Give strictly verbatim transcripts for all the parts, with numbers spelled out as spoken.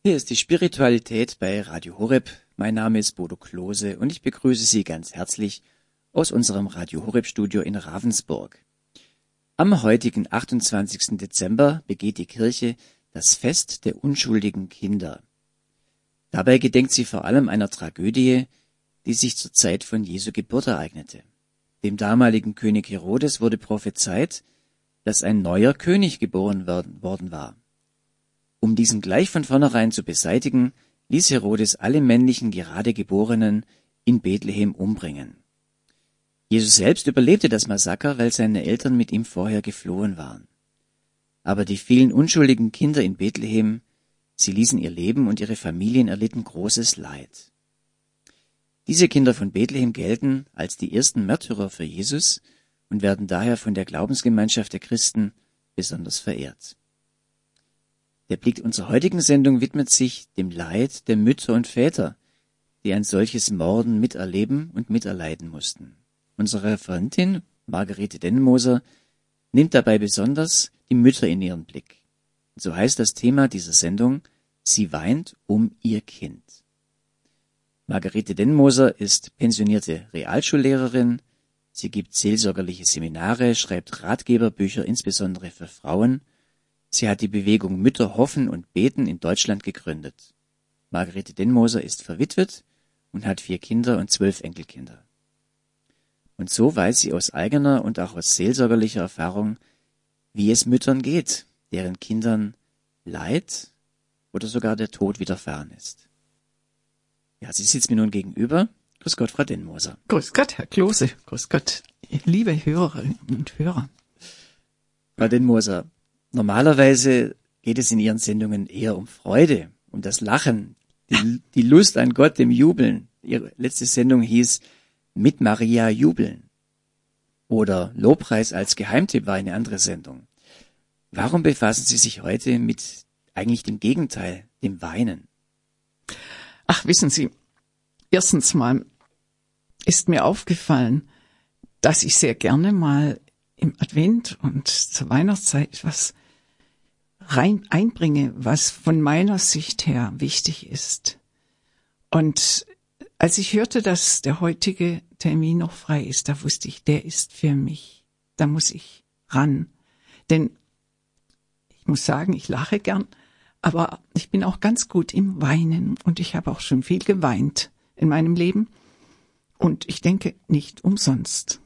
Hier ist die Spiritualität bei Radio Horeb. Mein Name ist Bodo Klose und ich begrüße Sie ganz herzlich aus unserem Radio Horeb Studio in Ravensburg. Am heutigen achtundzwanzigsten Dezember begeht die Kirche das Fest der unschuldigen Kinder. Dabei gedenkt sie vor allem einer Tragödie, die sich zur Zeit von Jesu Geburt ereignete. Dem damaligen König Herodes wurde prophezeit, dass ein neuer König geboren worden war. Um diesen gleich von vornherein zu beseitigen, ließ Herodes alle männlichen gerade Geborenen in Bethlehem umbringen. Jesus selbst überlebte das Massaker, weil seine Eltern mit ihm vorher geflohen waren. Aber die vielen unschuldigen Kinder in Bethlehem, sie ließen ihr Leben und ihre Familien erlitten großes Leid. Diese Kinder von Bethlehem gelten als die ersten Märtyrer für Jesus und werden daher von der Glaubensgemeinschaft der Christen besonders verehrt. Der Blick unserer heutigen Sendung widmet sich dem Leid der Mütter und Väter, die ein solches Morden miterleben und miterleiden mussten. Unsere Referentin, Margarete Dennenmoser, nimmt dabei besonders die Mütter in ihren Blick. So heißt das Thema dieser Sendung: Sie weint um ihr Kind. Margarete Dennenmoser ist pensionierte Realschullehrerin. Sie gibt seelsorgerliche Seminare, schreibt Ratgeberbücher, insbesondere für Frauen. Sie hat die Bewegung Mütter hoffen und beten in Deutschland gegründet. Margarete Dennenmoser ist verwitwet und hat vier Kinder und zwölf Enkelkinder. Und so weiß sie aus eigener und auch aus seelsorgerlicher Erfahrung, wie es Müttern geht, deren Kindern Leid oder sogar der Tod widerfahren ist. Ja, sie sitzt mir nun gegenüber. Grüß Gott, Frau Dennenmoser. Grüß Gott, Herr Klose. Grüß Gott, liebe Hörerinnen und Hörer. Frau Dennenmoser, normalerweise geht es in Ihren Sendungen eher um Freude, um das Lachen, die, die Lust an Gott, dem Jubeln. Ihre letzte Sendung hieß Mit Maria jubeln. Oder Lobpreis als Geheimtipp war eine andere Sendung. Warum befassen Sie sich heute mit eigentlich dem Gegenteil, dem Weinen? Ach, wissen Sie, erstens mal ist mir aufgefallen, dass ich sehr gerne mal im Advent und zur Weihnachtszeit etwas rein einbringe, was von meiner Sicht her wichtig ist. Und als ich hörte, dass der heutige Termin noch frei ist, da wusste ich, der ist für mich. Da muss ich ran. Denn ich muss sagen, ich lache gern, aber ich bin auch ganz gut im Weinen und ich habe auch schon viel geweint in meinem Leben. Und ich denke, nicht umsonst.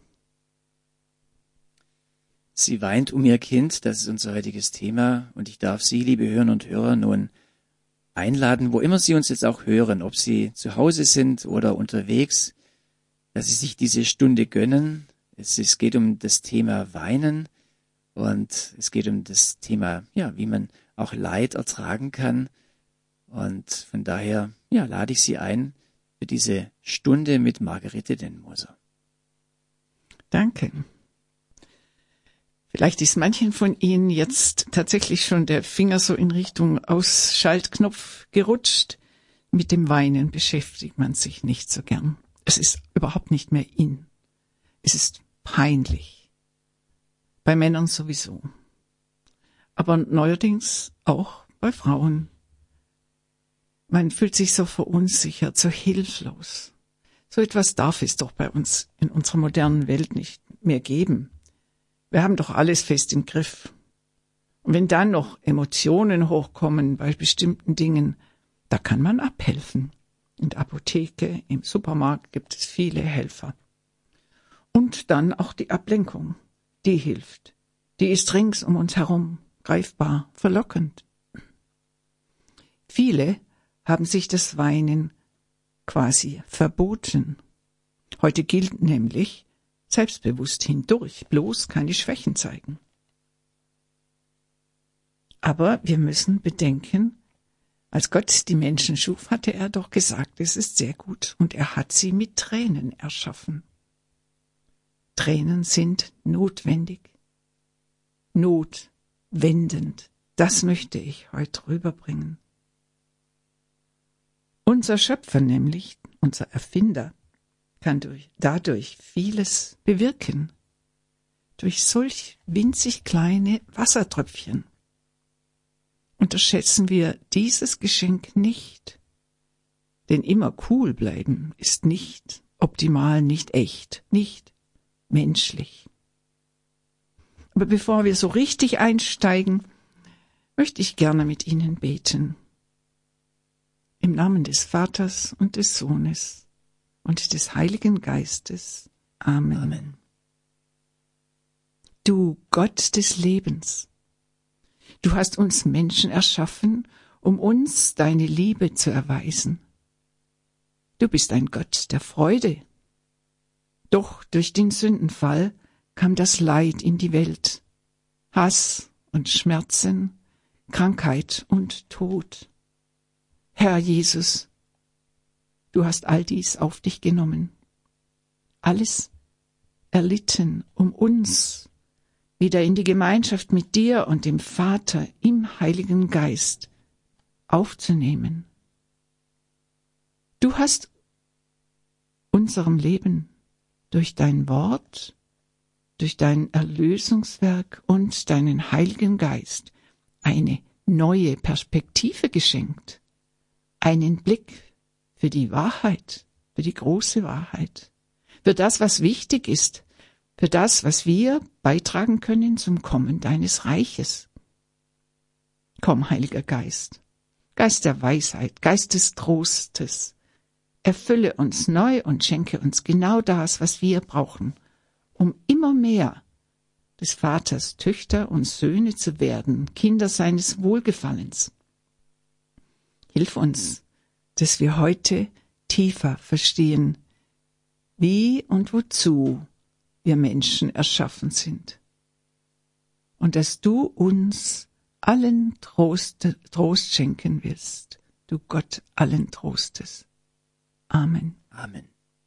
Sie weint um ihr Kind, das ist unser heutiges Thema. Und ich darf Sie, liebe Hörerinnen und Hörer, nun einladen, wo immer Sie uns jetzt auch hören, ob Sie zu Hause sind oder unterwegs, dass Sie sich diese Stunde gönnen. Es, es geht um das Thema Weinen und es geht um das Thema, ja, wie man auch Leid ertragen kann. Und von daher, ja, lade ich Sie ein für diese Stunde mit Margarete Dennenmoser. Danke. Vielleicht ist manchen von Ihnen jetzt tatsächlich schon der Finger so in Richtung Ausschaltknopf gerutscht. Mit dem Weinen beschäftigt man sich nicht so gern. Es ist überhaupt nicht mehr in. Es ist peinlich. Bei Männern sowieso. Aber neuerdings auch bei Frauen. Man fühlt sich so verunsichert, so hilflos. So etwas darf es doch bei uns in unserer modernen Welt nicht mehr geben. Wir haben doch alles fest im Griff. Und wenn dann noch Emotionen hochkommen bei bestimmten Dingen, da kann man abhelfen. In der Apotheke, im Supermarkt gibt es viele Helfer. Und dann auch die Ablenkung, die hilft. Die ist rings um uns herum, greifbar, verlockend. Viele haben sich das Weinen quasi verboten. Heute gilt nämlich, selbstbewusst hindurch, bloß keine Schwächen zeigen. Aber wir müssen bedenken, als Gott die Menschen schuf, hatte er doch gesagt, es ist sehr gut, und er hat sie mit Tränen erschaffen. Tränen sind notwendig, notwendend. Das möchte ich heute rüberbringen. Unser Schöpfer nämlich, unser Erfinder, kann durch, dadurch vieles bewirken. Durch solch winzig kleine Wassertröpfchen. unterschätzen wir dieses Geschenk nicht. Denn immer cool bleiben ist nicht optimal, nicht echt, nicht menschlich. Aber bevor wir so richtig einsteigen, möchte ich gerne mit Ihnen beten. Im Namen des Vaters und des Sohnes und des Heiligen Geistes. Amen. Amen. Du Gott des Lebens, du hast uns Menschen erschaffen, um uns deine Liebe zu erweisen. Du bist ein Gott der Freude. Doch durch den Sündenfall kam das Leid in die Welt, Hass und Schmerzen, Krankheit und Tod. Herr Jesus, du hast all dies auf dich genommen, alles erlitten, um uns wieder in die Gemeinschaft mit dir und dem Vater im Heiligen Geist aufzunehmen. Du hast unserem Leben durch dein Wort, durch dein Erlösungswerk und deinen Heiligen Geist eine neue Perspektive geschenkt, einen Blick für die Wahrheit, für die große Wahrheit, für das, was wichtig ist, für das, was wir beitragen können zum Kommen deines Reiches. Komm, Heiliger Geist, Geist der Weisheit, Geist des Trostes, erfülle uns neu und schenke uns genau das, was wir brauchen, um immer mehr des Vaters Töchter und Söhne zu werden, Kinder seines Wohlgefallens. Hilf uns, dass wir heute tiefer verstehen, wie und wozu wir Menschen erschaffen sind. Und dass du uns allen Trost, Trost schenken willst, du Gott allen Trostes. Amen. Amen.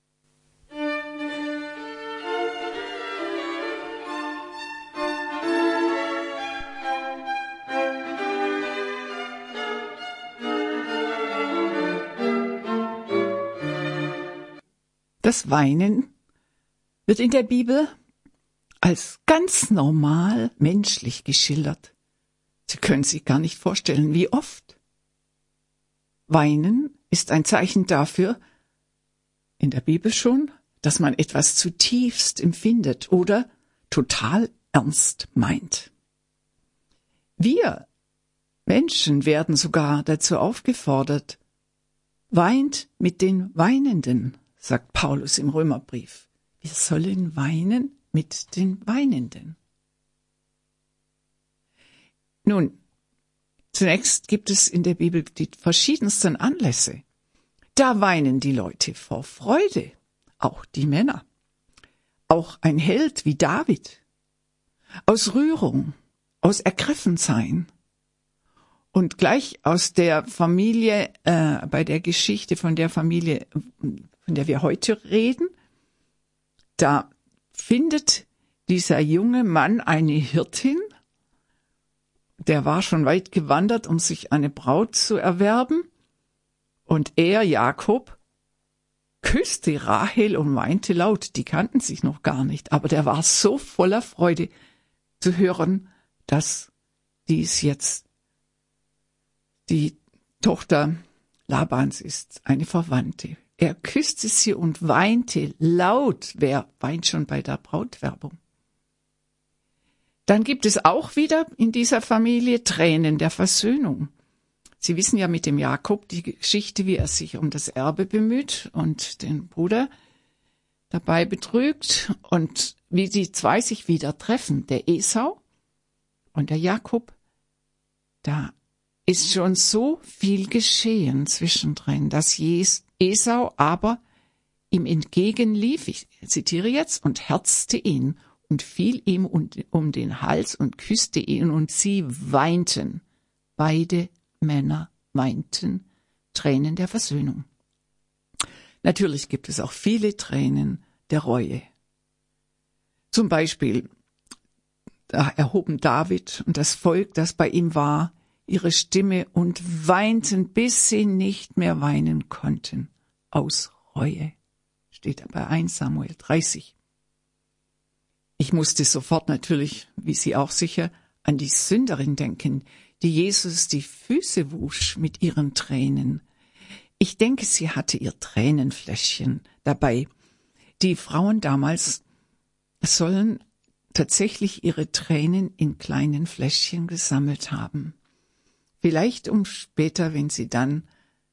Das Weinen wird in der Bibel als ganz normal menschlich geschildert. Sie können sich gar nicht vorstellen, wie oft. Weinen ist ein Zeichen dafür, in der Bibel schon, dass man etwas zutiefst empfindet oder total ernst meint. Wir Menschen werden sogar dazu aufgefordert, weint mit den Weinenden, sagt Paulus im Römerbrief. Wir sollen weinen mit den Weinenden. Nun, zunächst gibt es in der Bibel die verschiedensten Anlässe. Da weinen die Leute vor Freude, auch die Männer. Auch ein Held wie David. Aus Rührung, aus Ergriffensein. Und gleich aus der Familie, äh, bei der Geschichte von der Familie, von der wir heute reden, da findet dieser junge Mann eine Hirtin, der war schon weit gewandert, um sich eine Braut zu erwerben, und er, Jakob, küsste Rahel und weinte laut. Die kannten sich noch gar nicht, aber der war so voller Freude zu hören, dass dies jetzt die Tochter Labans ist, eine Verwandte. Er küsste sie und weinte laut. Wer weint schon bei der Brautwerbung? Dann gibt es auch wieder in dieser Familie Tränen der Versöhnung. Sie wissen ja mit dem Jakob die Geschichte, wie er sich um das Erbe bemüht und den Bruder dabei betrügt und wie die zwei sich wieder treffen, der Esau und der Jakob. Da ist schon so viel geschehen zwischendrin, dass Esau aber ihm entgegenlief, ich zitiere jetzt, und herzte ihn und fiel ihm um den Hals und küsste ihn, und sie weinten. Beide Männer weinten Tränen der Versöhnung. Natürlich gibt es auch viele Tränen der Reue. Zum Beispiel, da erhoben David und das Volk, das bei ihm war, ihre Stimme und weinten, bis sie nicht mehr weinen konnten. Aus Reue. Steht bei erster Samuel dreißig. Ich musste sofort natürlich, wie Sie auch sicher, an die Sünderin denken, die Jesus die Füße wusch mit ihren Tränen. Ich denke, sie hatte ihr Tränenfläschchen dabei. Die Frauen damals sollen tatsächlich ihre Tränen in kleinen Fläschchen gesammelt haben. Vielleicht um später, wenn sie dann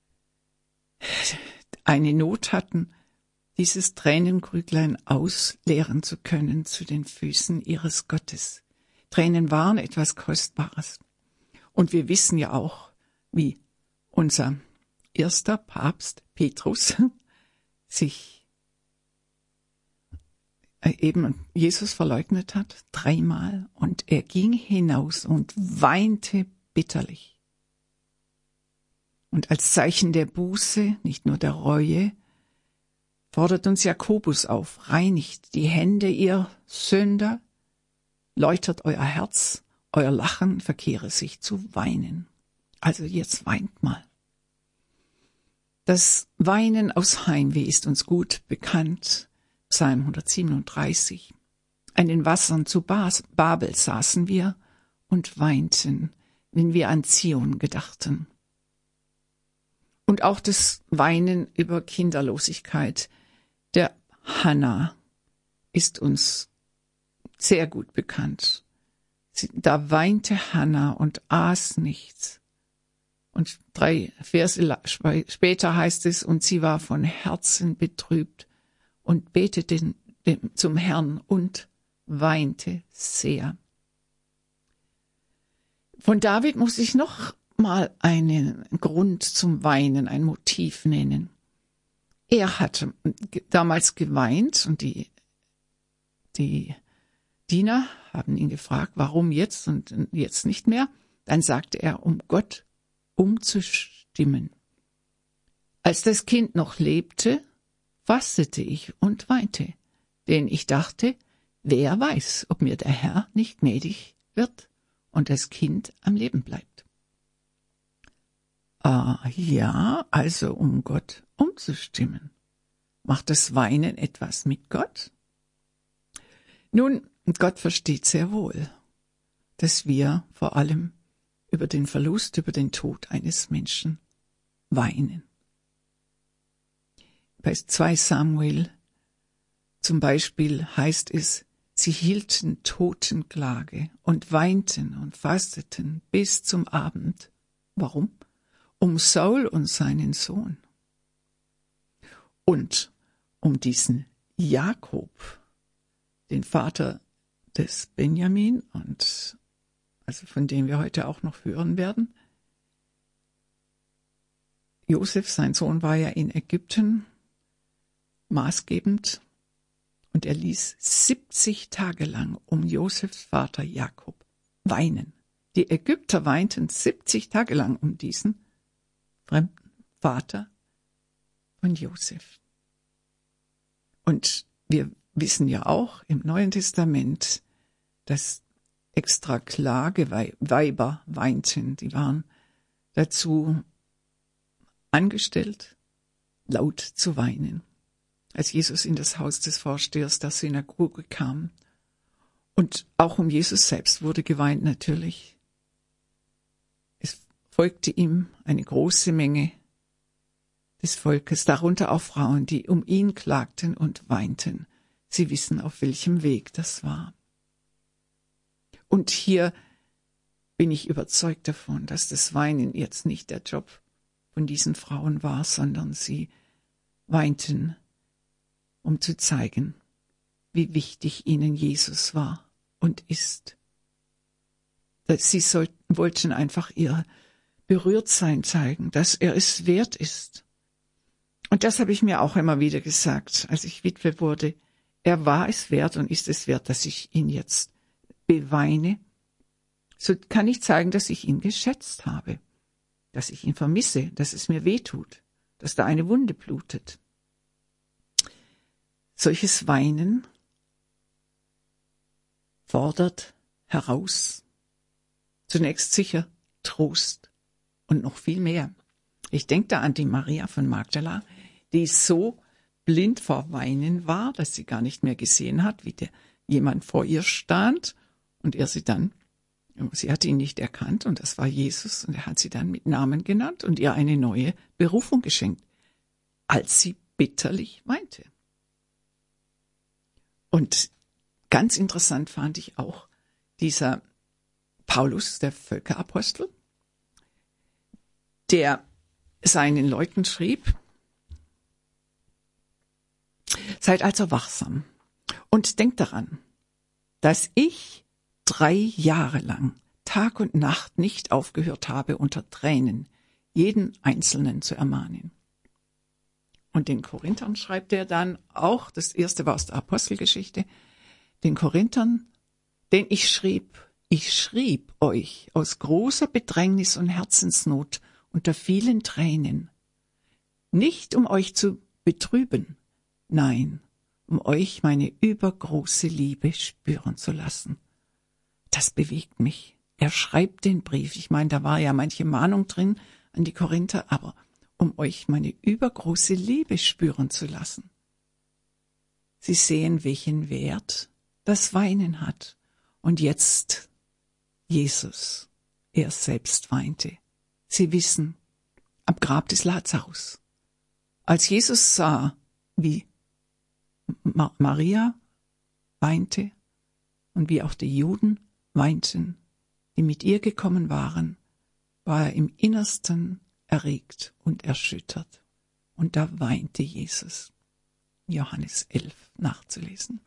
eine Not hatten, dieses Tränenkrüglein ausleeren zu können zu den Füßen ihres Gottes. Tränen waren etwas Kostbares. Und wir wissen ja auch, wie unser erster Papst Petrus sich eben Jesus verleugnet hat, dreimal, und er ging hinaus und weinte bitterlich. Und als Zeichen der Buße, nicht nur der Reue, fordert uns Jakobus auf: Reinigt die Hände, ihr Sünder, läutert euer Herz, euer Lachen verkehre sich zu weinen. Also jetzt weint mal. Das Weinen aus Heimweh ist uns gut bekannt. Psalm hundertsiebenunddreißig. An den Wassern zu Bas- Babel saßen wir und weinten, wenn wir an Zion gedachten. Und auch das Weinen über Kinderlosigkeit der Hannah ist uns sehr gut bekannt. Sie, da weinte Hannah und aß nichts. Und drei Verse später heißt es, und sie war von Herzen betrübt und betete zum Herrn und weinte sehr. Von David muss ich noch mal einen Grund zum Weinen, ein Motiv nennen. Er hatte damals geweint und die, die Diener haben ihn gefragt, warum jetzt und jetzt nicht mehr. Dann sagte er, um Gott umzustimmen. Als das Kind noch lebte, fastete ich und weinte, denn ich dachte, wer weiß, ob mir der Herr nicht gnädig wird und das Kind am Leben bleibt. Ah, ja, also um Gott umzustimmen. Macht das Weinen etwas mit Gott? Nun, Gott versteht sehr wohl, dass wir vor allem über den Verlust, über den Tod eines Menschen weinen. Bei zwei Samuel zum Beispiel heißt es, sie hielten Totenklage und weinten und fasteten bis zum Abend. Warum? Um Saul und seinen Sohn. Und um diesen Jakob, den Vater des Benjamin, und also von dem wir heute auch noch hören werden. Josef, sein Sohn, war ja in Ägypten maßgebend und er ließ siebzig Tage lang um Josefs Vater Jakob weinen. Die Ägypter weinten siebzig Tage lang um diesen fremden Vater von Josef. Und wir wissen ja auch im Neuen Testament, dass extra Klageweiber weinten. Die waren dazu angestellt, laut zu weinen, als Jesus in das Haus des Vorstehers der Synagoge kam. Und auch um Jesus selbst wurde geweint natürlich. Es folgte ihm eine große Menge des Volkes, darunter auch Frauen, die um ihn klagten und weinten. Sie wissen, auf welchem Weg das war. Und hier bin ich überzeugt davon, dass das Weinen jetzt nicht der Job von diesen Frauen war, sondern sie weinten, um zu zeigen, wie wichtig ihnen Jesus war und ist. Sie sollten, wollten einfach ihr Berührtsein zeigen, dass er es wert ist. Und das habe ich mir auch immer wieder gesagt, als ich Witwe wurde. Er war es wert und ist es wert, dass ich ihn jetzt beweine. So kann ich zeigen, dass ich ihn geschätzt habe, dass ich ihn vermisse, dass es mir wehtut, dass da eine Wunde blutet. Solches Weinen fordert heraus zunächst sicher Trost und noch viel mehr. Ich denke da an die Maria von Magdala, die so blind vor Weinen war, dass sie gar nicht mehr gesehen hat, wie der jemand vor ihr stand und er sie dann Sie hat ihn nicht erkannt und das war Jesus und er hat sie dann mit Namen genannt und ihr eine neue Berufung geschenkt, als sie bitterlich weinte. Und ganz interessant fand ich auch dieser Paulus, der Völkerapostel, der seinen Leuten schrieb: Seid also wachsam und denkt daran, dass ich drei Jahre lang Tag und Nacht nicht aufgehört habe, unter Tränen jeden Einzelnen zu ermahnen. Und den Korinthern schreibt er dann auch, das erste war aus der Apostelgeschichte, den Korinthern, denn ich schrieb, ich schrieb euch aus großer Bedrängnis und Herzensnot unter vielen Tränen, nicht um euch zu betrüben, nein, um euch meine übergroße Liebe spüren zu lassen. Das bewegt mich. Er schreibt den Brief. Ich meine, da war ja manche Mahnung drin an die Korinther, aber um euch meine übergroße Liebe spüren zu lassen. Sie sehen, welchen Wert das Weinen hat. Und jetzt Jesus, er selbst weinte. Sie wissen, am Grab des Lazarus. Als Jesus sah, wie Ma- Maria weinte und wie auch die Juden weinten, die mit ihr gekommen waren, war er im Innersten erregt und erschüttert. Und da weinte Jesus. Johannes elf nachzulesen.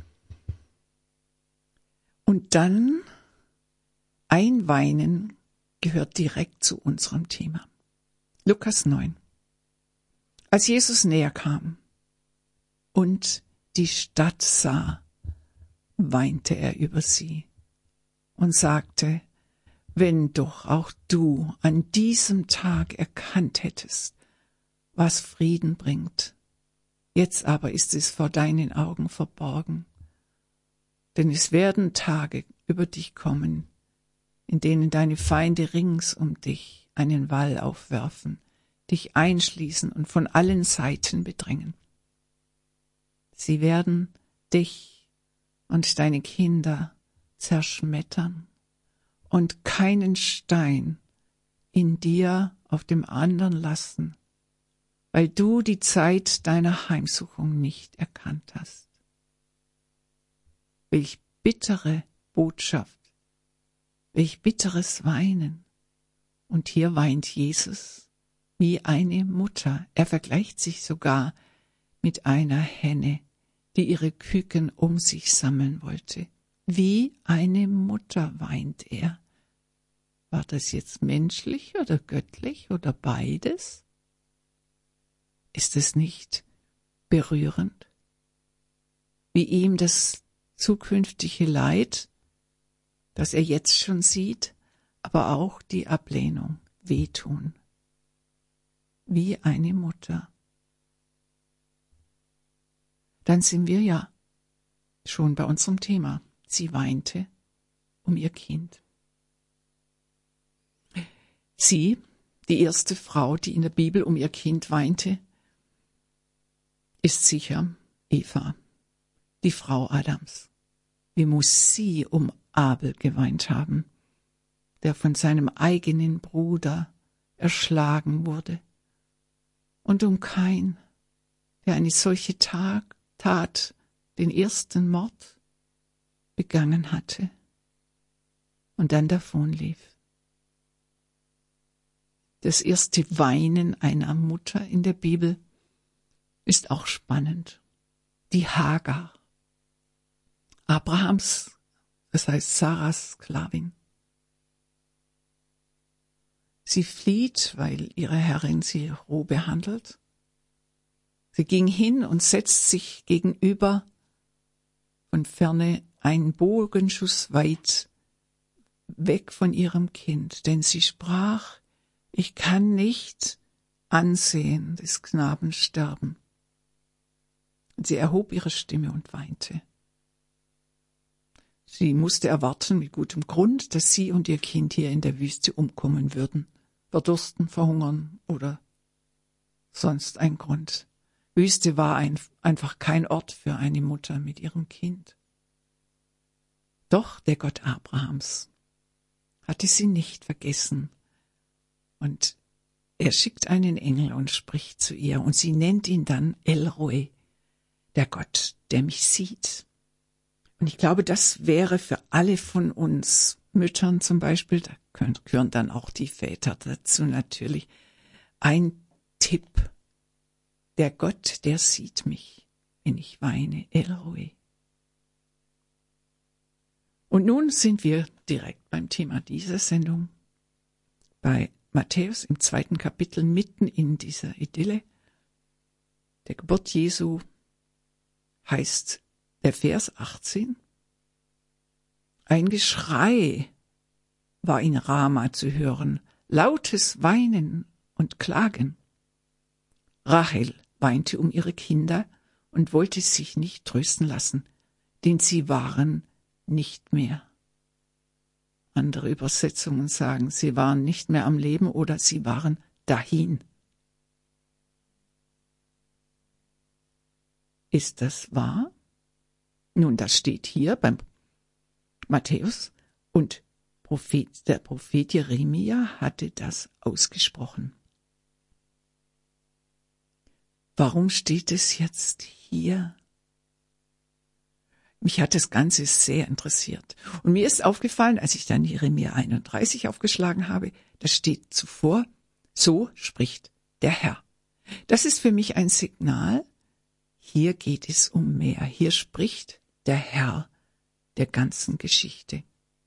Und dann ein Weinen gehört direkt zu unserem Thema. Lukas neun. Als Jesus näher kam und die Stadt sah, weinte er über sie und sagte: Wenn doch auch du an diesem Tag erkannt hättest, was Frieden bringt. Jetzt aber ist es vor deinen Augen verborgen. Denn es werden Tage über dich kommen, in denen deine Feinde rings um dich einen Wall aufwerfen, dich einschließen und von allen Seiten bedrängen. Sie werden dich und deine Kinder zerschmettern und keinen Stein in dir auf dem anderen lassen, weil du die Zeit deiner Heimsuchung nicht erkannt hast. Welch bittere Botschaft, welch bitteres Weinen. Und hier weint Jesus wie eine Mutter. Er vergleicht sich sogar mit einer Henne, die ihre Küken um sich sammeln wollte. Wie eine Mutter weint er. War das jetzt menschlich oder göttlich oder beides? Ist es nicht berührend, wie ihm das zukünftige Leid, das er jetzt schon sieht, aber auch die Ablehnung wehtun? Wie eine Mutter. Dann sind wir ja schon bei unserem Thema. Sie weinte um ihr Kind. Sie, die erste Frau, die in der Bibel um ihr Kind weinte, ist sicher Eva, die Frau Adams. Wie muss sie um Abel geweint haben, der von seinem eigenen Bruder erschlagen wurde, und um Kain, der eine solche Tag, Tat, den ersten Mord begangen hatte und dann davonlief. Das erste Weinen einer Mutter in der Bibel ist auch spannend. Die Hagar, Abrahams, das heißt Sarahs Sklavin. Sie flieht, weil ihre Herrin sie roh behandelt. Sie ging hin und setzt sich gegenüber von ferne einen Bogenschuss weit weg von ihrem Kind, denn sie sprach: Ich kann nicht ansehen des Knaben sterben. Und sie erhob ihre Stimme und weinte. Sie musste erwarten mit gutem Grund, dass sie und ihr Kind hier in der Wüste umkommen würden, verdursten, verhungern oder sonst ein Grund. Wüste war ein, einfach kein Ort für eine Mutter mit ihrem Kind. Doch der Gott Abrahams hatte sie nicht vergessen. Und er schickt einen Engel und spricht zu ihr, und sie nennt ihn dann El Roi, der Gott, der mich sieht. Und ich glaube, das wäre für alle von uns Müttern zum Beispiel, da gehören dann auch die Väter dazu natürlich, ein Tipp. Der Gott, der sieht mich, wenn ich weine, El Roi. Und nun sind wir direkt beim Thema dieser Sendung, bei Matthäus im zweiten Kapitel, mitten in dieser Idylle. Der Geburt Jesu heißt der Vers achtzehn. Ein Geschrei war in Rama zu hören, lautes Weinen und Klagen. Rachel weinte um ihre Kinder und wollte sich nicht trösten lassen, denn sie waren nicht mehr. Andere Übersetzungen sagen, sie waren nicht mehr am Leben oder sie waren dahin. Ist das wahr? Nun, das steht hier beim Matthäus und Prophet, der Prophet Jeremia hatte das ausgesprochen. Warum steht es jetzt hier? Mich hat das Ganze sehr interessiert. Und mir ist aufgefallen, als ich dann Jeremia einunddreißig aufgeschlagen habe, da steht zuvor, so spricht der Herr. Das ist für mich ein Signal, hier geht es um mehr. Hier spricht der Herr der ganzen Geschichte.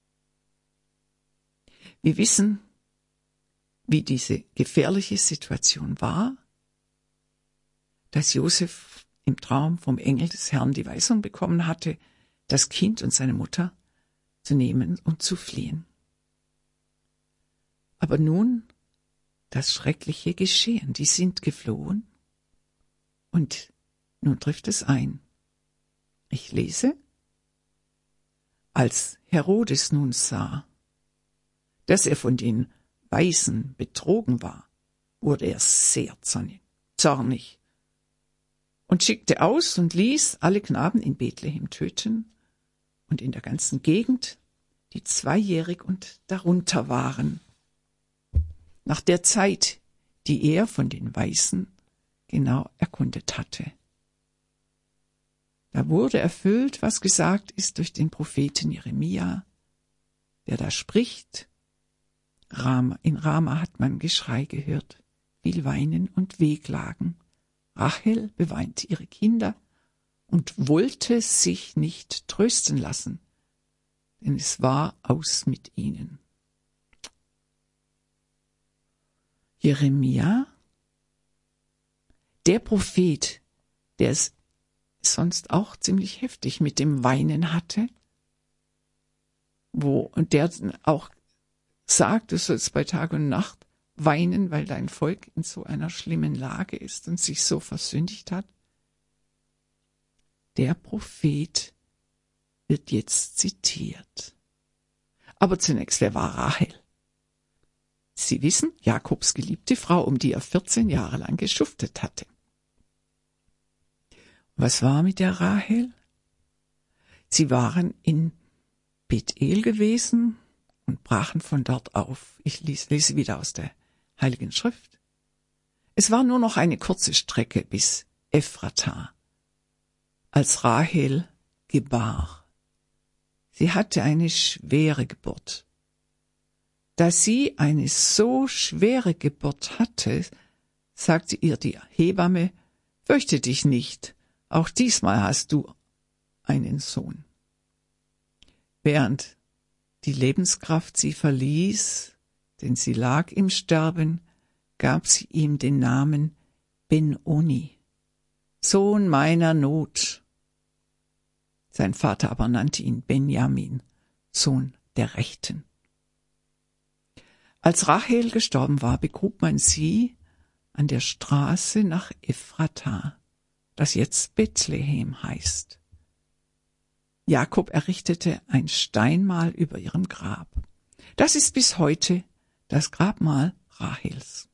Wir wissen, wie diese gefährliche Situation war, dass Josef im Traum vom Engel des Herrn die Weisung bekommen hatte, das Kind und seine Mutter zu nehmen und zu fliehen. Aber nun das schreckliche Geschehen. Die sind geflohen und nun trifft es ein. Ich lese, als Herodes nun sah, dass er von den Weisen betrogen war, wurde er sehr zornig und schickte aus und ließ alle Knaben in Bethlehem töten und in der ganzen Gegend, die zweijährig und darunter waren, nach der Zeit, die er von den Weisen genau erkundet hatte. Da wurde erfüllt, was gesagt ist durch den Propheten Jeremia, der da spricht. Rama, in Rama hat man Geschrei gehört, viel Weinen und Wehklagen. Rachel beweinte ihre Kinder und wollte sich nicht trösten lassen, denn es war aus mit ihnen. Jeremia, der Prophet, der es sonst auch ziemlich heftig mit dem Weinen hatte, wo und der auch sagt, du sollst bei Tag und Nacht weinen, weil dein Volk in so einer schlimmen Lage ist und sich so versündigt hat. Der Prophet wird jetzt zitiert. Aber zunächst, wer war Rachel? Sie wissen, Jakobs geliebte Frau, um die er vierzehn Jahre lang geschuftet hatte. Was war mit der Rachel? Sie waren in Bethel gewesen und brachen von dort auf. Ich lese, lese wieder aus der Heiligen Schrift. Es war nur noch eine kurze Strecke bis Ephrata, als Rachel gebar. Sie hatte eine schwere Geburt. Da sie eine so schwere Geburt hatte, sagte ihr die Hebamme, fürchte dich nicht, auch diesmal hast du einen Sohn. Während die Lebenskraft sie verließ, denn sie lag im Sterben, gab sie ihm den Namen Ben-Oni, Sohn meiner Not. Sein Vater aber nannte ihn Benjamin, Sohn der Rechten. Als Rachel gestorben war, begrub man sie an der Straße nach Ephrata, das jetzt Bethlehem heißt. Jakob errichtete ein Steinmal über ihrem Grab. Das ist bis heute das Grabmal Rachels.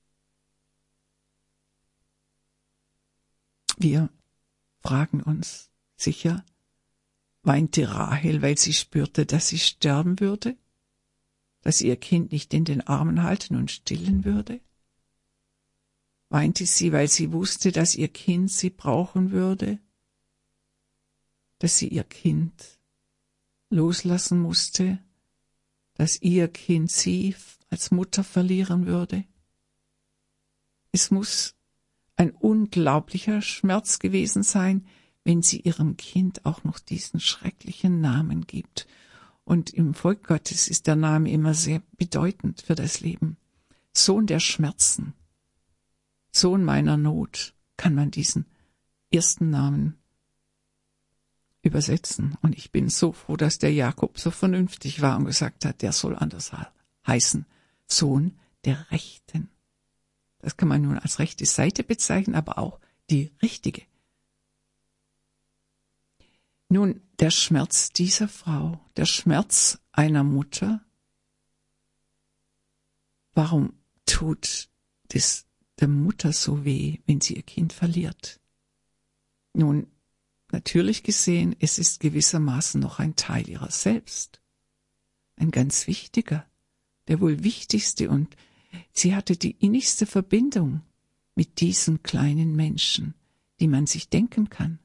Wir fragen uns sicher, weinte Rachel, weil sie spürte, dass sie sterben würde? dass sie ihr Kind nicht in den Armen halten und stillen würde? Weinte sie, weil sie wusste, dass ihr Kind sie brauchen würde? Dass sie ihr Kind loslassen musste? Dass ihr Kind sie als Mutter verlieren würde? Es muss ein unglaublicher Schmerz gewesen sein, wenn sie ihrem Kind auch noch diesen schrecklichen Namen gibt. Und im Volk Gottes ist der Name immer sehr bedeutend für das Leben. Sohn der Schmerzen, Sohn meiner Not, kann man diesen ersten Namen übersetzen. Und ich bin so froh, dass der Jakob so vernünftig war und gesagt hat, der soll anders heißen. Sohn der Rechten. Das kann man nun als rechte Seite bezeichnen, aber auch die richtige. Nun, der Schmerz dieser Frau, der Schmerz einer Mutter, warum tut das der Mutter so weh, wenn sie ihr Kind verliert? Nun, natürlich gesehen, es ist gewissermaßen noch ein Teil ihrer selbst. Ein ganz wichtiger, der wohl wichtigste, und sie hatte die innigste Verbindung mit diesen kleinen Menschen, die man sich denken kann.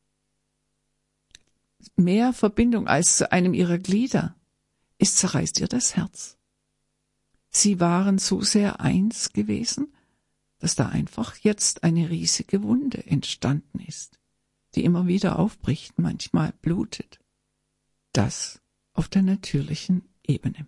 Mehr Verbindung als zu einem ihrer Glieder. Es zerreißt ihr das Herz. Sie waren so sehr eins gewesen, dass da einfach jetzt eine riesige Wunde entstanden ist, die immer wieder aufbricht, manchmal blutet. Das auf der natürlichen Ebene.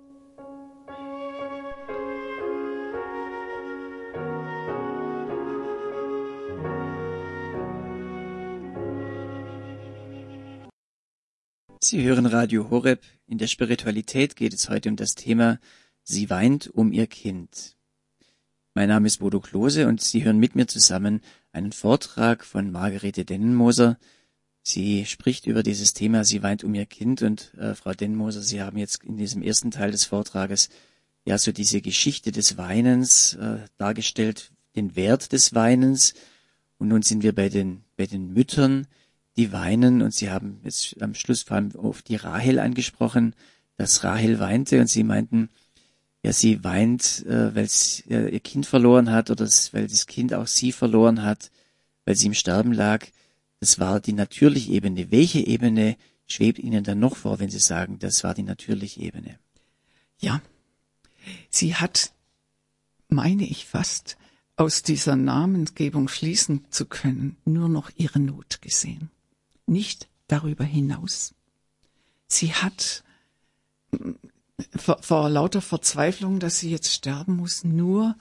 Sie hören Radio Horeb. In der Spiritualität geht es heute um das Thema Sie weint um ihr Kind. Mein Name ist Bodo Klose und Sie hören mit mir zusammen einen Vortrag von Margarete Dennenmoser. Sie spricht über dieses Thema Sie weint um ihr Kind, und äh, Frau Dennenmoser, Sie haben jetzt in diesem ersten Teil des Vortrages ja so diese Geschichte des Weinens äh, dargestellt, den Wert des Weinens, und nun sind wir bei den bei den Müttern, die weinen, und Sie haben jetzt am Schluss vor allem auf die Rahel angesprochen, dass Rahel weinte, und Sie meinten, ja, sie weint, äh, weil sie äh, ihr Kind verloren hat, oder das, weil das Kind auch sie verloren hat, weil sie im Sterben lag. Das war die natürliche Ebene. Welche Ebene schwebt Ihnen dann noch vor, wenn Sie sagen, das war die natürliche Ebene? Ja, sie hat, meine ich fast, aus dieser Namensgebung schließen zu können, nur noch ihre Not gesehen. Nicht darüber hinaus. Sie hat vor, vor lauter Verzweiflung, dass sie jetzt sterben muss, nur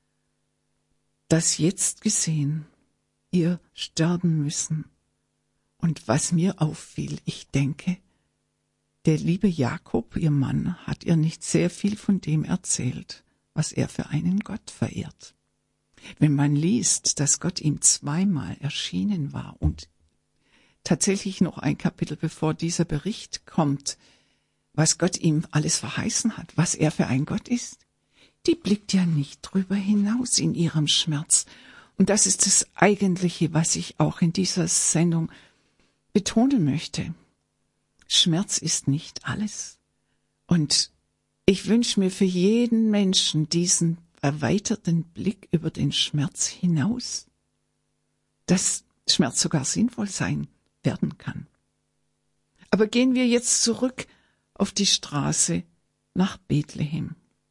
das jetzt gesehen, ihr sterben müssen. Und was mir auffiel, ich denke, der liebe Jakob, ihr Mann, hat ihr nicht sehr viel von dem erzählt, was er für einen Gott verehrt. Wenn man liest, dass Gott ihm zweimal erschienen war und tatsächlich noch ein Kapitel bevor dieser Bericht kommt, was Gott ihm alles verheißen hat, was er für ein Gott ist, die blickt ja nicht drüber hinaus in ihrem Schmerz. Und das ist das Eigentliche, was ich auch in dieser Sendung betonen möchte. Schmerz ist nicht alles. Und ich wünsche mir für jeden Menschen diesen erweiterten Blick über den Schmerz hinaus, dass Schmerz sogar sinnvoll sein werden kann. Aber gehen wir jetzt zurück auf die Straße nach Bethlehem.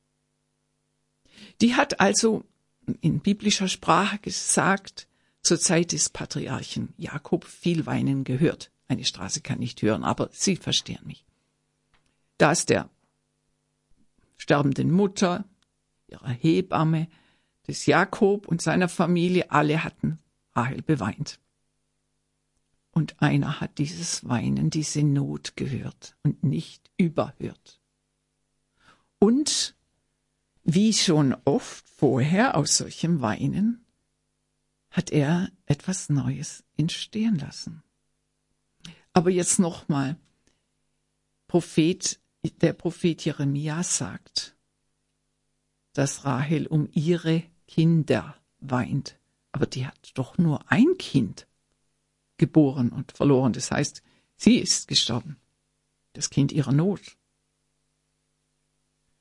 Die hat also in biblischer Sprache gesagt, zur Zeit des Patriarchen Jakob viel Weinen gehört. Eine Straße kann nicht hören, aber Sie verstehen mich. Da ist der sterbenden Mutter, ihrer Hebamme, des Jakob und seiner Familie, alle hatten Rahel beweint. Und einer hat dieses Weinen, diese Not gehört und nicht überhört. Und wie schon oft vorher aus solchem Weinen hat er etwas Neues entstehen lassen. Aber jetzt nochmal, Prophet, der Prophet Jeremia sagt, dass Rahel um ihre Kinder weint. Aber die hat doch nur ein Kind geboren und verloren. Das heißt, sie ist gestorben. Das Kind ihrer Not.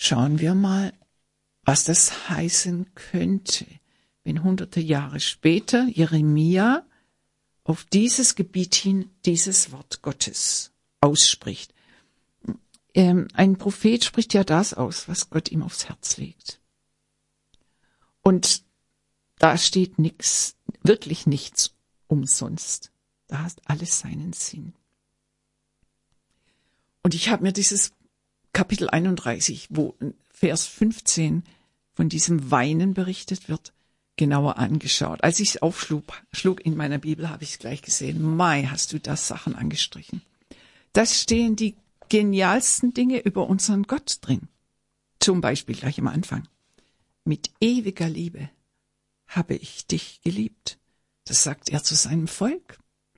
schauen wir mal, was das heißen könnte, wenn hunderte Jahre später Jeremia auf dieses Gebiet hin dieses Wort Gottes ausspricht. Ähm, ein Prophet spricht ja das aus, was Gott ihm aufs Herz legt. Und da steht nichts, wirklich nichts umsonst. Da hat alles seinen Sinn. Und ich habe mir dieses Kapitel einunddreißig, wo Vers fünfzehn von diesem Weinen berichtet wird, genauer angeschaut. Als ich es aufschlug schlug in meiner Bibel, habe ich es gleich gesehen. Mai, hast du da Sachen angestrichen. Da stehen die genialsten Dinge über unseren Gott drin. Zum Beispiel gleich am Anfang. Mit ewiger Liebe habe ich dich geliebt. Das sagt er zu seinem Volk.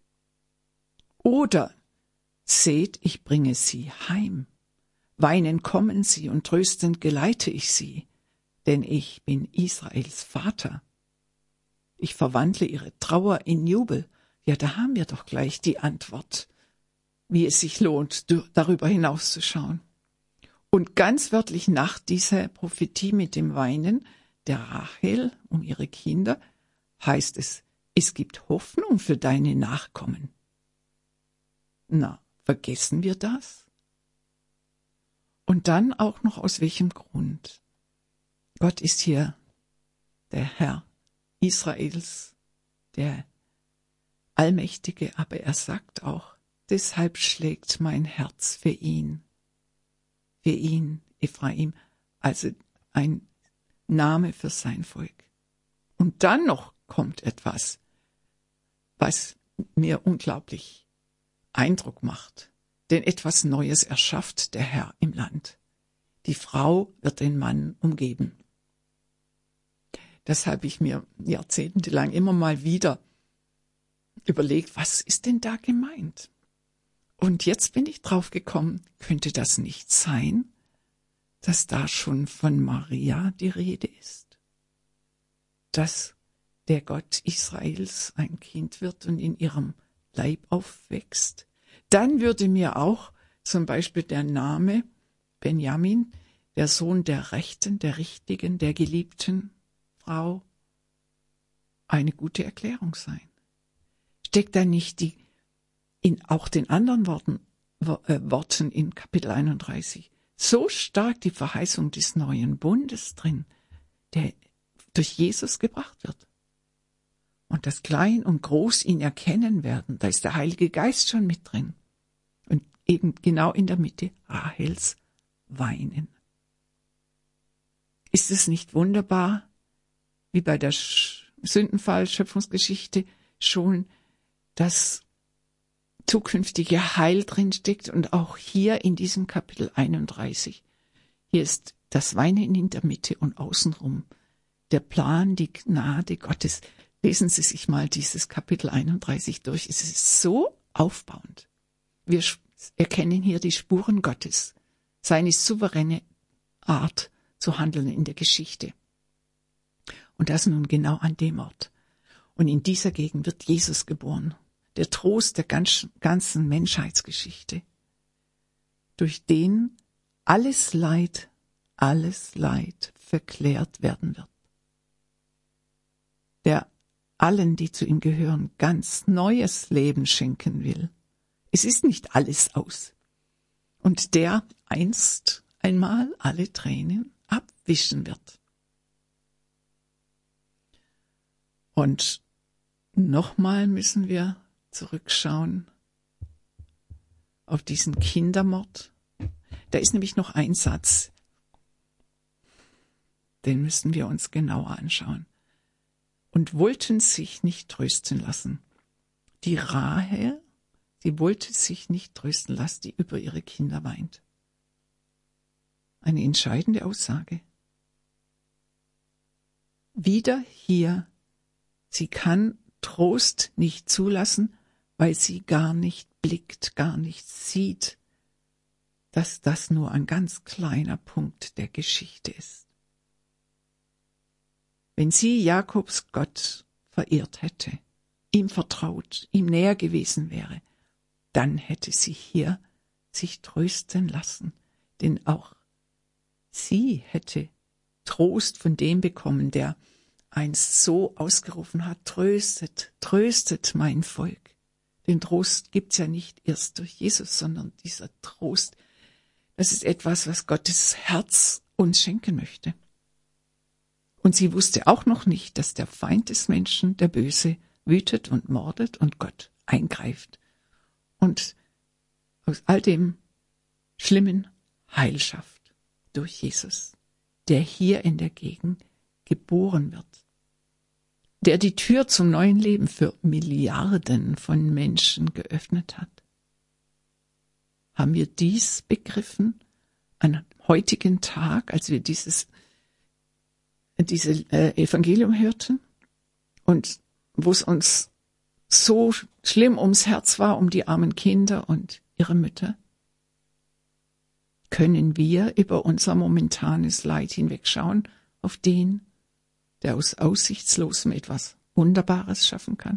Oder, seht, ich bringe sie heim. Weinend kommen sie und tröstend geleite ich sie, denn ich bin Israels Vater. Ich verwandle ihre Trauer in Jubel. Ja, da haben wir doch gleich die Antwort, wie es sich lohnt, darüber hinauszuschauen. Und ganz wörtlich nach dieser Prophetie mit dem Weinen der Rachel um ihre Kinder heißt es, es gibt Hoffnung für deine Nachkommen. Na, vergessen wir das? Und dann auch noch aus welchem Grund? Gott ist hier der Herr Israels, der Allmächtige, aber er sagt auch, deshalb schlägt mein Herz für ihn, für ihn, Ephraim, also ein Name für sein Volk. Und dann noch kommt etwas, was mir unglaublich Eindruck macht, denn etwas Neues erschafft der Herr im Land. Die Frau wird den Mann umgeben. Das habe ich mir jahrzehntelang immer mal wieder überlegt, was ist denn da gemeint? Und jetzt bin ich drauf gekommen, könnte das nicht sein, dass da schon von Maria die Rede ist? Dass der Gott Israels ein Kind wird und in ihrem Leib aufwächst? Dann würde mir auch zum Beispiel der Name Benjamin, der Sohn der Rechten, der Richtigen, der geliebten Frau, eine gute Erklärung sein. Steckt da nicht die, in auch den anderen Worten, äh, Worten in Kapitel einunddreißig, so stark die Verheißung des neuen Bundes drin, der durch Jesus gebracht wird? Und dass klein und groß ihn erkennen werden, da ist der Heilige Geist schon mit drin. Und eben genau in der Mitte Rahels Weinen. Ist es nicht wunderbar, wie bei der Sündenfall-Schöpfungsgeschichte schon, dass zukünftige Heil drin steckt und auch hier in diesem Kapitel einunddreißig. Hier ist das Weinen in der Mitte und außenrum der Plan, die Gnade Gottes. Lesen Sie sich mal dieses Kapitel einunddreißig durch. Es ist so aufbauend. Wir erkennen hier die Spuren Gottes, seine souveräne Art zu handeln in der Geschichte. Und das nun genau an dem Ort. Und in dieser Gegend wird Jesus geboren, der Trost der ganzen Menschheitsgeschichte, durch den alles Leid, alles Leid verklärt werden wird. Der allen, die zu ihm gehören, ganz neues Leben schenken will. Es ist nicht alles aus. Und der einst einmal alle Tränen abwischen wird. Und nochmal müssen wir zurückschauen auf diesen Kindermord. Da ist nämlich noch ein Satz, den müssen wir uns genauer anschauen. Und wollten sich nicht trösten lassen. Die Rahel, sie wollte sich nicht trösten lassen, die über ihre Kinder weint. Eine entscheidende Aussage. Wieder hier, sie kann Trost nicht zulassen, weil sie gar nicht blickt, gar nicht sieht, dass das nur ein ganz kleiner Punkt der Geschichte ist. Wenn sie Jakobs Gott verehrt hätte, ihm vertraut, ihm näher gewesen wäre, dann hätte sie hier sich trösten lassen, denn auch Sie hätte Trost von dem bekommen, der einst so ausgerufen hat, tröstet, tröstet mein Volk. Den Trost gibt's ja nicht erst durch Jesus, sondern dieser Trost, das ist etwas, was Gottes Herz uns schenken möchte. Und sie wusste auch noch nicht, dass der Feind des Menschen, der Böse, wütet und mordet und Gott eingreift und aus all dem Schlimmen Heil schafft durch Jesus, der hier in der Gegend geboren wird, der die Tür zum neuen Leben für Milliarden von Menschen geöffnet hat. Haben wir dies begriffen an heutigen Tag, als wir dieses diese äh, Evangelium hörten und wo es uns so schlimm ums Herz war, um die armen Kinder und ihre Mütter? Können wir über unser momentanes Leid hinwegschauen auf den, der aus Aussichtslosem etwas Wunderbares schaffen kann?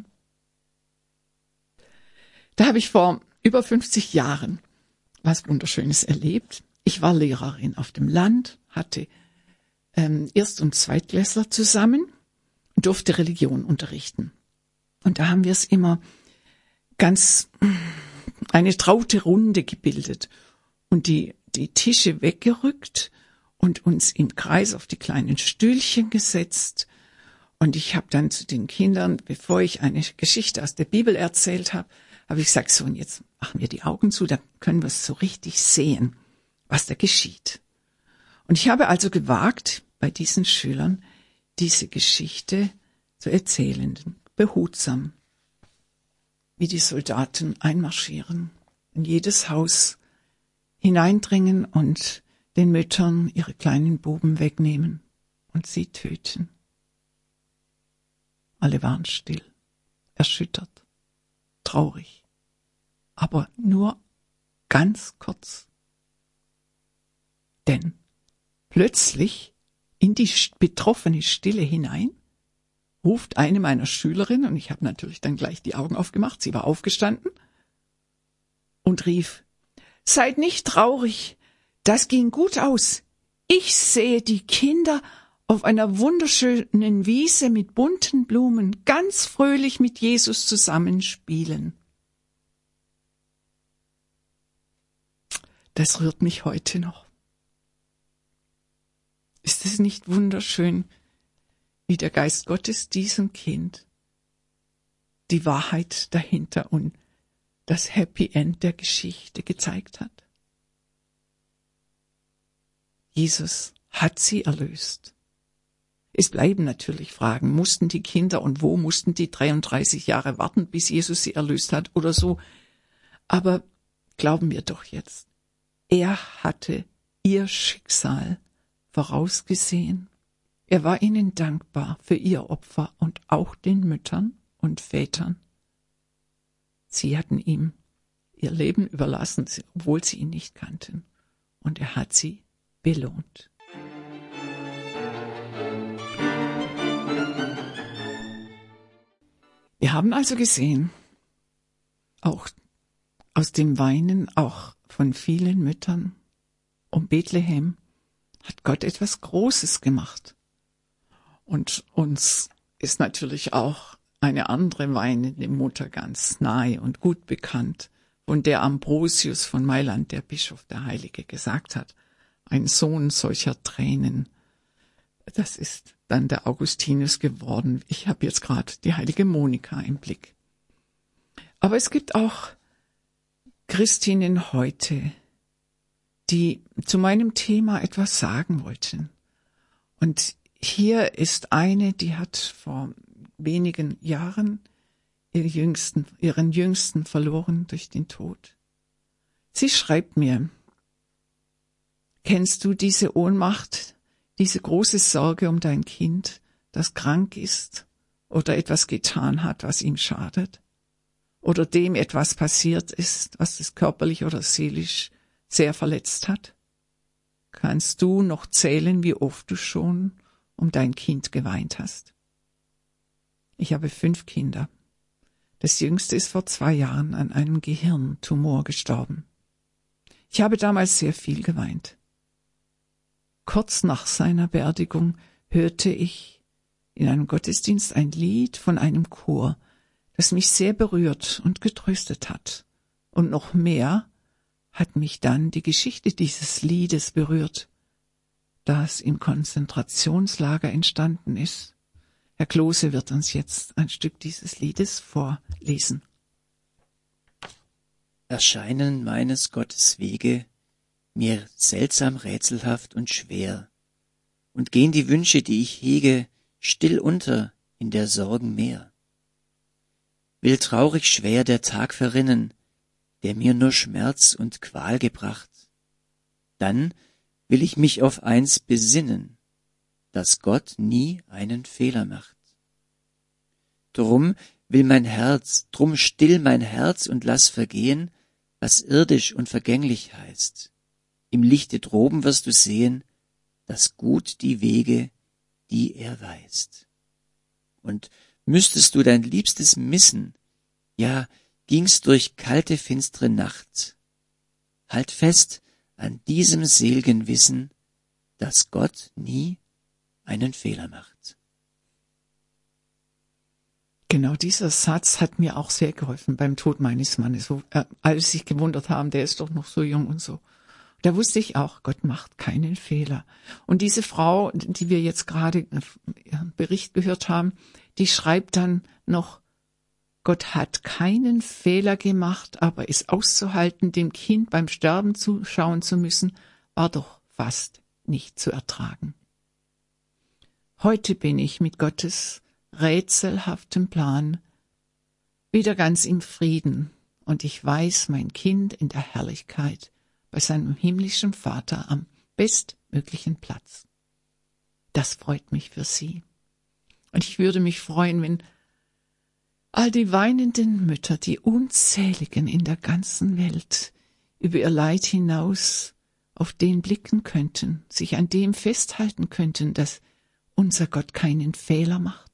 Da habe ich vor über fünfzig Jahren was Wunderschönes erlebt. Ich war Lehrerin auf dem Land, hatte ähm, Erst- und Zweitklässler zusammen und durfte Religion unterrichten. Und da haben wir es immer ganz eine traute Runde gebildet und die, die Tische weggerückt und uns im Kreis auf die kleinen Stühlchen gesetzt. Und ich habe dann zu den Kindern, bevor ich eine Geschichte aus der Bibel erzählt habe, habe ich gesagt, so, und jetzt machen wir die Augen zu, dann können wir es so richtig sehen, was da geschieht. Und ich habe also gewagt, bei diesen Schülern diese Geschichte zu erzählen, behutsam, wie die Soldaten einmarschieren, in jedes Haus hineindringen und den Müttern ihre kleinen Buben wegnehmen und sie töten. Alle waren still, erschüttert, traurig, aber nur ganz kurz. Denn plötzlich in die betroffene Stille hinein ruft eine meiner Schülerinnen, und ich habe natürlich dann gleich die Augen aufgemacht, sie war aufgestanden und rief, seid nicht traurig, das ging gut aus. Ich sehe die Kinder auf einer wunderschönen Wiese mit bunten Blumen ganz fröhlich mit Jesus zusammenspielen. Das rührt mich heute noch. Ist es nicht wunderschön, wie der Geist Gottes diesem Kind die Wahrheit dahinter und das Happy End der Geschichte gezeigt hat? Jesus hat sie erlöst. Es bleiben natürlich Fragen. Mussten die Kinder und wo mussten die dreiunddreißig Jahre warten, bis Jesus sie erlöst hat oder so? Aber glauben wir doch jetzt, er hatte ihr Schicksal vorausgesehen. Er war ihnen dankbar für ihr Opfer und auch den Müttern und Vätern. Sie hatten ihm ihr Leben überlassen, obwohl sie ihn nicht kannten. Und er hat sie belohnt. Wir haben also gesehen, auch aus dem Weinen, auch von vielen Müttern um Bethlehem, hat Gott etwas Großes gemacht. Und uns ist natürlich auch eine andere weinende Mutter ganz nahe und gut bekannt, von der Ambrosius von Mailand, der Bischof, der Heilige, gesagt hat, ein Sohn solcher Tränen. Das ist dann der Augustinus geworden. Ich habe jetzt gerade die heilige Monika im Blick. Aber es gibt auch Christinnen heute, die zu meinem Thema etwas sagen wollten. Und hier ist eine, die hat vor wenigen Jahren ihren Jüngsten, ihren Jüngsten verloren durch den Tod. Sie schreibt mir, kennst du diese Ohnmacht, diese große Sorge um dein Kind, das krank ist oder etwas getan hat, was ihm schadet? Oder dem etwas passiert ist, was es körperlich oder seelisch sehr verletzt hat? Kannst du noch zählen, wie oft du schon um dein Kind geweint hast? Ich habe fünf Kinder. Das jüngste ist vor zwei Jahren an einem Gehirntumor gestorben. Ich habe damals sehr viel geweint. kurz nach seiner Beerdigung hörte ich in einem Gottesdienst ein Lied von einem Chor, das mich sehr berührt und getröstet hat. Und noch mehr hat mich dann die Geschichte dieses Liedes berührt, das im Konzentrationslager entstanden ist. Herr Klose wird uns jetzt ein Stück dieses Liedes vorlesen. Erscheinen meines Gottes Wege mir seltsam rätselhaft und schwer, und gehen die Wünsche, die ich hege, still unter in der Sorgen Meer. Will traurig schwer der Tag verrinnen, der mir nur Schmerz und Qual gebracht. Dann will ich mich auf eins besinnen, dass Gott nie einen Fehler macht. Drum will mein Herz, drum still mein Herz und lass vergehen, was irdisch und vergänglich heißt. Im Lichte droben wirst du sehen, dass gut die Wege, die er weist. Und müsstest du dein Liebstes missen, ja, gingst durch kalte, finstere Nacht, halt fest an diesem sel'gen Wissen, dass Gott nie einen Fehler macht. Genau dieser Satz hat mir auch sehr geholfen beim Tod meines Mannes, wo äh, alle sich gewundert haben, der ist doch noch so jung und so. Da wusste ich auch, Gott macht keinen Fehler. Und diese Frau, die wir jetzt gerade einen Bericht gehört haben, die schreibt dann noch, Gott hat keinen Fehler gemacht, aber es auszuhalten, dem Kind beim Sterben zuschauen zu müssen, war doch fast nicht zu ertragen. Heute bin ich mit Gottes rätselhaftem Plan wieder ganz im Frieden, und ich weiß, mein Kind in der Herrlichkeit bei seinem himmlischen Vater am bestmöglichen Platz. Das freut mich für Sie. Und ich würde mich freuen, wenn all die weinenden Mütter, die unzähligen in der ganzen Welt, über ihr Leid hinaus auf den blicken könnten, sich an dem festhalten könnten, dass unser Gott keinen Fehler macht.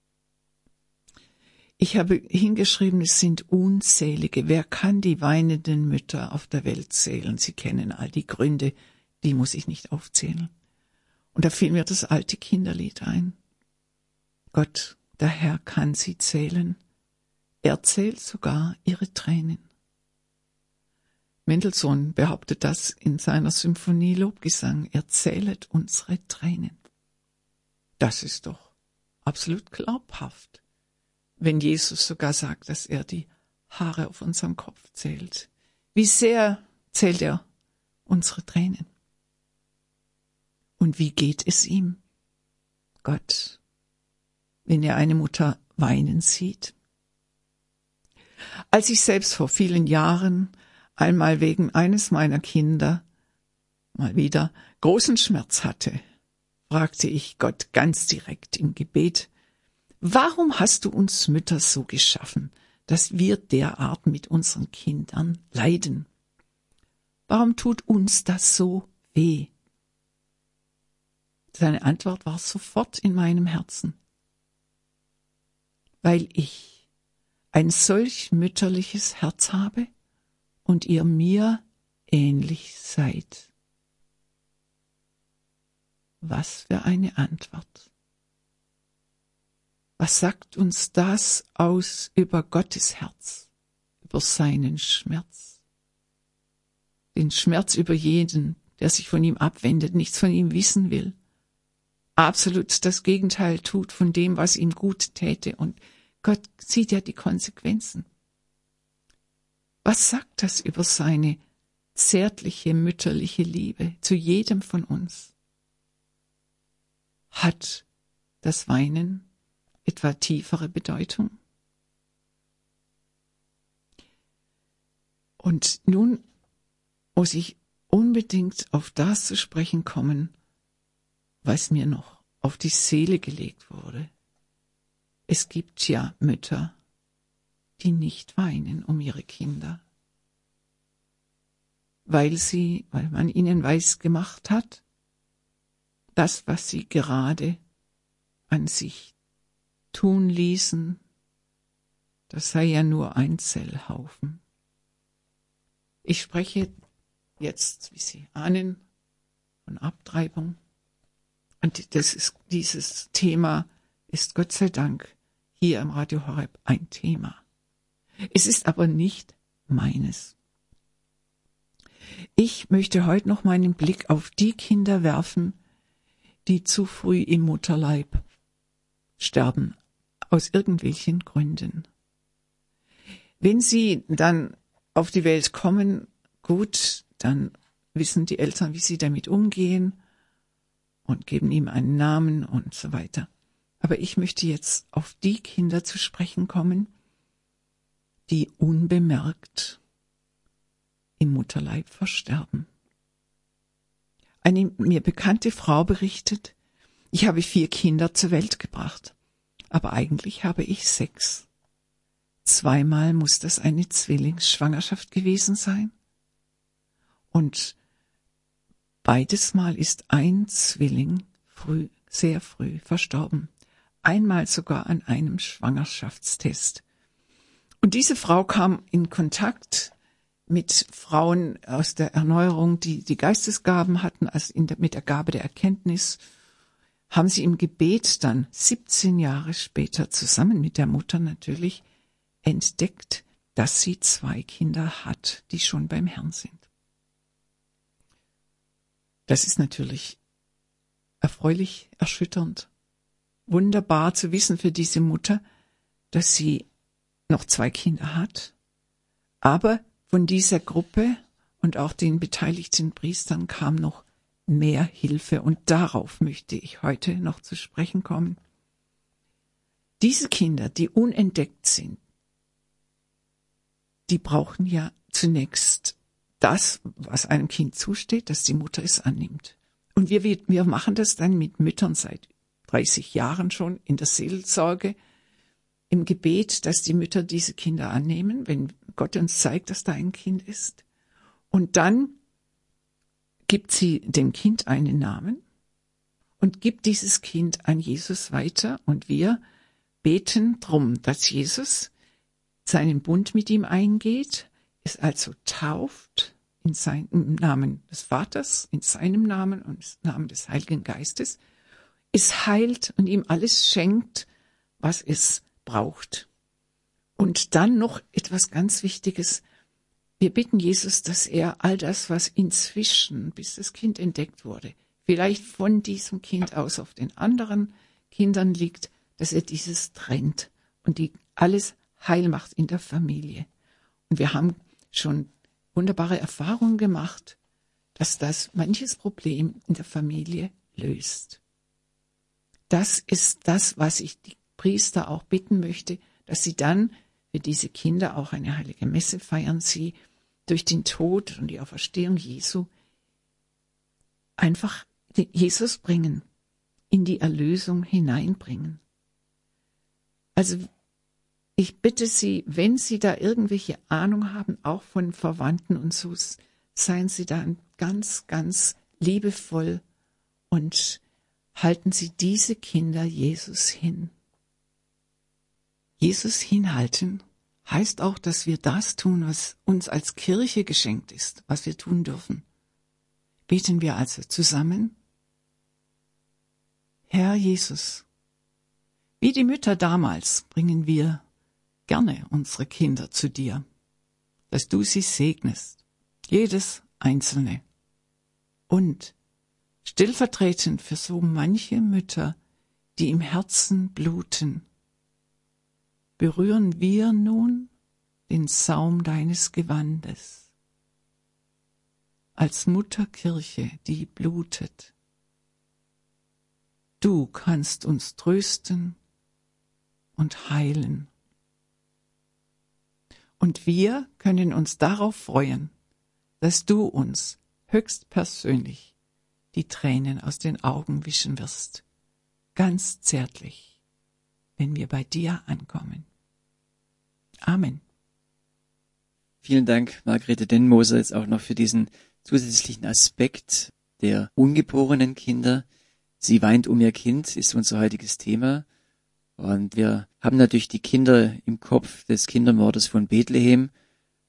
Ich habe hingeschrieben, es sind unzählige. Wer kann die weinenden Mütter auf der Welt zählen? Sie kennen all die Gründe, die muss ich nicht aufzählen. Und da fiel mir das alte Kinderlied ein. Gott, der Herr, kann sie zählen. Er zählt sogar ihre Tränen. Mendelssohn behauptet das in seiner Symphonie Lobgesang. Er zählet unsere Tränen. Das ist doch absolut glaubhaft, wenn Jesus sogar sagt, dass er die Haare auf unserem Kopf zählt. Wie sehr zählt er unsere Tränen? Und wie geht es ihm, Gott, wenn er eine Mutter weinen sieht? Als ich selbst vor vielen Jahren einmal wegen eines meiner Kinder mal wieder großen Schmerz hatte, fragte ich Gott ganz direkt im Gebet, warum hast du uns Mütter so geschaffen, dass wir derart mit unseren Kindern leiden? Warum tut uns das so weh? Seine Antwort war sofort in meinem Herzen. Weil ich ein solch mütterliches Herz habe und ihr mir ähnlich seid. Was für eine Antwort. Was sagt uns das aus über Gottes Herz, über seinen Schmerz? Den Schmerz über jeden, der sich von ihm abwendet, nichts von ihm wissen will, absolut das Gegenteil tut von dem, was ihm gut täte, und Gott sieht ja die Konsequenzen. Was sagt das über seine zärtliche, mütterliche Liebe zu jedem von uns? Hat das Weinen etwa tiefere Bedeutung? Und nun muss ich unbedingt auf das zu sprechen kommen, was mir noch auf die Seele gelegt wurde. Es gibt ja Mütter, die nicht weinen um ihre Kinder, weil sie, weil man ihnen weiß gemacht hat, das, was sie gerade an sich tun ließen, das sei ja nur ein Zellhaufen. Ich spreche jetzt, wie Sie ahnen, von Abtreibung. Und das ist, dieses Thema ist Gott sei Dank hier im Radio Horeb ein Thema. Es ist aber nicht meines. Ich möchte heute noch meinen Blick auf die Kinder werfen, die zu früh im Mutterleib sterben, aus irgendwelchen Gründen. Wenn sie dann auf die Welt kommen, gut, dann wissen die Eltern, wie sie damit umgehen und geben ihm einen Namen und so weiter. Aber ich möchte jetzt auf die Kinder zu sprechen kommen, die unbemerkt im Mutterleib versterben. Eine mir bekannte Frau berichtet, ich habe vier Kinder zur Welt gebracht, aber eigentlich habe ich sechs. Zweimal muss das eine Zwillingsschwangerschaft gewesen sein. Und beides Mal ist ein Zwilling früh, sehr früh verstorben. Einmal sogar an einem Schwangerschaftstest. Und diese Frau kam in Kontakt mit Frauen aus der Erneuerung, die die Geistesgaben hatten, also in der, mit der Gabe der Erkenntnis, haben sie im Gebet dann siebzehn Jahre später zusammen mit der Mutter natürlich entdeckt, dass sie zwei Kinder hat, die schon beim Herrn sind. Das ist natürlich erfreulich, erschütternd, wunderbar zu wissen für diese Mutter, dass sie noch zwei Kinder hat, aber von dieser Gruppe und auch den beteiligten Priestern kam noch mehr Hilfe und darauf möchte ich heute noch zu sprechen kommen. Diese Kinder, die unentdeckt sind, die brauchen ja zunächst das, was einem Kind zusteht, dass die Mutter es annimmt. Und wir, wir machen das dann mit Müttern seit dreißig Jahren schon in der Seelsorge, im Gebet, dass die Mütter diese Kinder annehmen, wenn Gott uns zeigt, dass da ein Kind ist. Und dann gibt sie dem Kind einen Namen und gibt dieses Kind an Jesus weiter. Und wir beten drum, dass Jesus seinen Bund mit ihm eingeht, es also tauft in seinem im Namen des Vaters, in seinem Namen und im Namen des Heiligen Geistes, es heilt und ihm alles schenkt, was es braucht. Und dann noch etwas ganz Wichtiges. Wir bitten Jesus, dass er all das, was inzwischen, bis das Kind entdeckt wurde, vielleicht von diesem Kind aus auf den anderen Kindern liegt, dass er dieses trennt und die alles heil macht in der Familie. Und wir haben schon wunderbare Erfahrungen gemacht, dass das manches Problem in der Familie löst. Das ist das, was ich die Priester auch bitten möchte, dass sie dann für diese Kinder auch eine heilige Messe feiern, sie durch den Tod und die Auferstehung Jesu einfach Jesus bringen, in die Erlösung hineinbringen. Also ich bitte Sie, wenn Sie da irgendwelche Ahnung haben, auch von Verwandten und so, seien Sie da ganz, ganz liebevoll und halten Sie diese Kinder Jesus hin. Jesus hinhalten heißt auch, dass wir das tun, was uns als Kirche geschenkt ist, was wir tun dürfen. Beten wir also zusammen. Herr Jesus, wie die Mütter damals bringen wir gerne unsere Kinder zu dir, dass du sie segnest, jedes Einzelne. Und stellvertretend für so manche Mütter, die im Herzen bluten, berühren wir nun den Saum deines Gewandes. Als Mutterkirche, die blutet. Du kannst uns trösten und heilen. Und wir können uns darauf freuen, dass du uns höchstpersönlich die Tränen aus den Augen wischen wirst, ganz zärtlich, wenn wir bei dir ankommen. Amen. Vielen Dank, Margarete Dennmoser, jetzt auch noch für diesen zusätzlichen Aspekt der ungeborenen Kinder. Sie weint um ihr Kind, ist unser heutiges Thema. Und wir haben natürlich die Kinder im Kopf des Kindermordes von Bethlehem.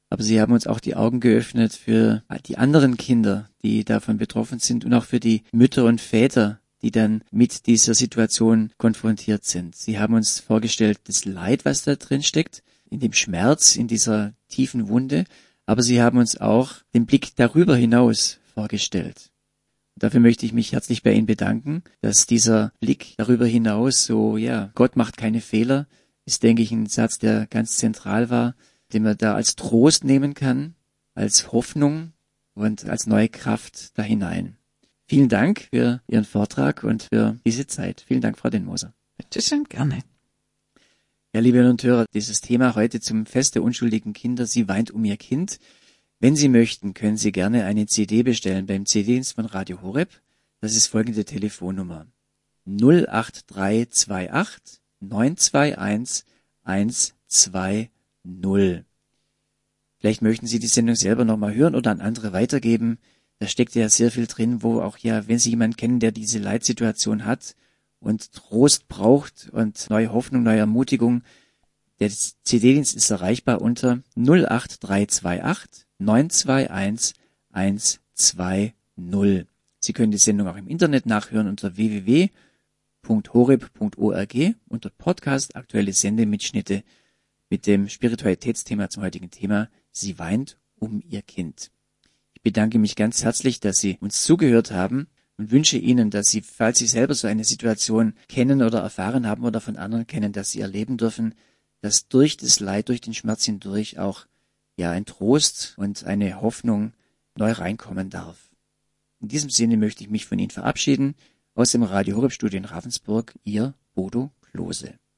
aber Sie haben uns auch die Augen geöffnet für die anderen Kinder, die davon betroffen sind und auch für die Mütter und Väter, die dann mit dieser Situation konfrontiert sind. Sie haben uns vorgestellt, das Leid, was da drin steckt, in dem Schmerz, in dieser tiefen Wunde, aber Sie haben uns auch den Blick darüber hinaus vorgestellt. Und dafür möchte ich mich herzlich bei Ihnen bedanken, dass dieser Blick darüber hinaus so, ja, Gott macht keine Fehler, ist, denke ich, ein Satz, der ganz zentral war, den man da als Trost nehmen kann, als Hoffnung und als neue Kraft da hinein. Vielen Dank für Ihren Vortrag und für diese Zeit. Vielen Dank, Frau Denmoser. Bitte schön, gerne. Ja, liebe Hörer und Hörer, dieses Thema heute zum Fest der unschuldigen Kinder, sie weint um ihr Kind. Wenn Sie möchten, können Sie gerne eine C D bestellen beim C D-Dienst von Radio Horeb. Das ist folgende Telefonnummer: null acht drei zwei acht neun zwei eins eins zwei null. Vielleicht möchten Sie die Sendung selber nochmal hören oder an andere weitergeben. Da steckt ja sehr viel drin, wo auch ja, wenn Sie jemanden kennen, der diese Leitsituation hat und Trost braucht und neue Hoffnung, neue Ermutigung, der C D-Dienst ist erreichbar unter null acht drei zwei acht neun zwei eins eins zwei null. Sie können die Sendung auch im Internet nachhören unter w w w punkt horeb punkt org unter Podcast, aktuelle Sendemitschnitte mit dem Spiritualitätsthema zum heutigen Thema. Sie weint um ihr Kind. Ich bedanke mich ganz herzlich, dass Sie uns zugehört haben und wünsche Ihnen, dass Sie, falls Sie selber so eine Situation kennen oder erfahren haben oder von anderen kennen, dass Sie erleben dürfen, dass durch das Leid, durch den Schmerz hindurch auch ja ein Trost und eine Hoffnung neu reinkommen darf. In diesem Sinne möchte ich mich von Ihnen verabschieden. Aus dem Radio Horeb Studio in Ravensburg, Ihr Bodo Klose.